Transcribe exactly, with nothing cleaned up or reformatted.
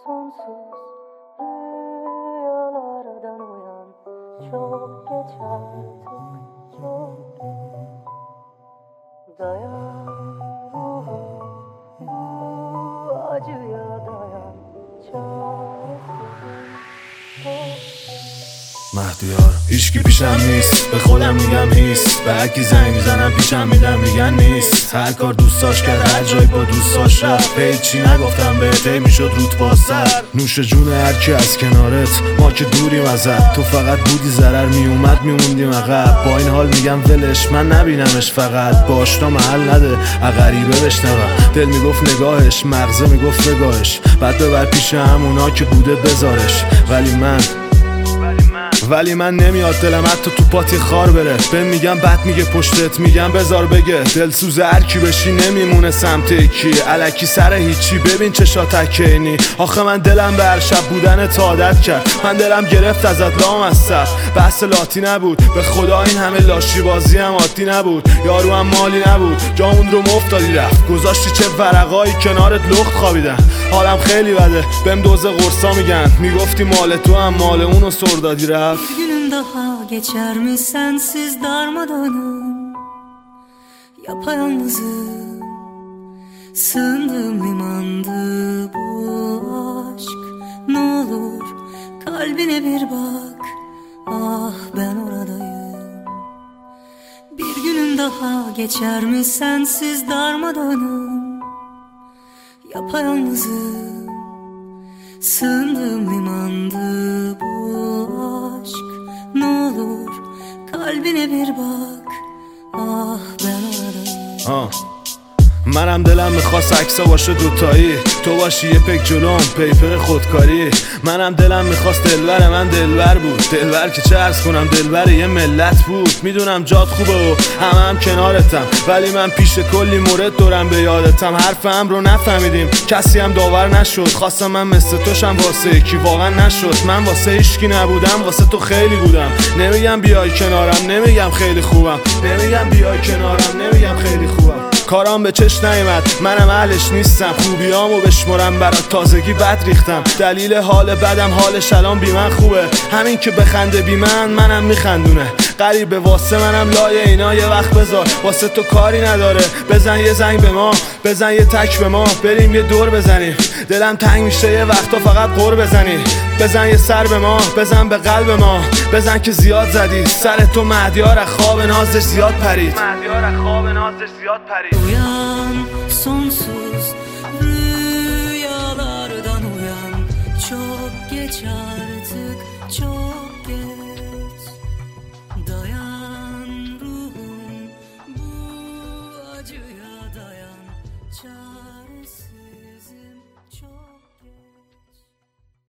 sonsuz rüyalardan uyan. Çok geç artık, çok geç. Dayan ruhum, bu acıya dayan. Çaresizim, çok مهدیار هیچکی پیشم نیست، به خودم میگم هیست. به هرکی زنگ میزنم پیشم میدم میگن نیست. هر کار دوستاش کرد، هر جایی با دوستاش رفت. هیچی نگفتم بهت، هی میشد رود با سر. نوش جون هرکی از کنارت، ما که دوریم ازت. تو فقط بودی ضرر میومد میموندیم عقب. با این حال میگم ولش، من نبینمش فقط. با آشنا محل نده، غریبه بشنوم. دل میگفت نگاهش، مغزه میگفت نگاهش. بعد ببر پیش همونا که بوده بذارش. ولی من ولی من نمیاد دلم حتی تو پاتی خار بره. به میگم بد میگه پشتت، میگم بذار بگه. دلسوز هر کی بشی نمیمونه سمت یکی. الکی سر هیچی، ببین چشا تکینی. آخه من دلم به هر شب بودن تا عادت کرد. من دلم گرفت ازت لام از سر. بحث لاتی نبود، به خدا این همه لاشی بازی هم عادی نبود. یارو هم مالی نبود، جامون رو مفتادی رفت. گذاشتی چه ورقایی کنارت لخت خوابیدن. حالم خیلی بده، بهم دوز قرصا میگن. میگفتی مال تو هم مال اونو سردادی رفت. Bir günüm daha geçer mi sensiz darmadağınım? Yapayalnızım, sığındığım limandı bu aşk. Ne olur kalbine bir bak, ah ben oradayım. Bir günüm daha geçer mi sensiz darmadağınım? Yapayalnızım, sığındığım limandı bu aşk. Ne olur kalbine bir bak, ah ben oradayım. آه. منم دلم میخواست عکسا باشه دوتایی. تو باشی یه پک جلوم، پیپر خودکاری. منم دلم میخواست دلبر من دلبر بود. دلبر که چه عرض کنم، دلبر یه ملت بود. میدونم جات خوبه و همه هم کنارتم، ولی من پیش کلی مورد دورم به یادتم. حرفم رو نفهمیدیم، کسی هم داور نشد. خواستم من مثل توشم واسه یکی، واقعا نشد. من واسه هیچکی نبودم، واسه تو خیلی بودم. نمیگم بیای کنارم، نمیگم خیلی خوبم. نمیگم بیای کنارم، نمیگم خیلی خوبم. کارام به چش نیومد، منم اهلش نیستم. خوبیامو بشمرم برات، تازگی بد ریختم. دلیل حال بدم، حالش الان بی من خوبه. همین که بخنده بی من، منم میخندونه. غریبه واسه منم لای اینا یه وقت بذار. واسه تو کاری نداره، بزن یه زنگ به ما، بزن یه تک به ما. بریم یه دور بزنیم، دلم تنگ میشه یه وقتا فقط قور بزنی. بزن یه سر به ما، بزن به قلب ما. بزن که زیاد زدی سر تو، مهدیار از خواب نازش زیاد پرید. مهدیار از خواب نازش زیاد پرید. Uyan sonsuz rüyalardan uyan. Çok geç artık, çok geç. Dayan ruhum, bu acıya dayan. Çare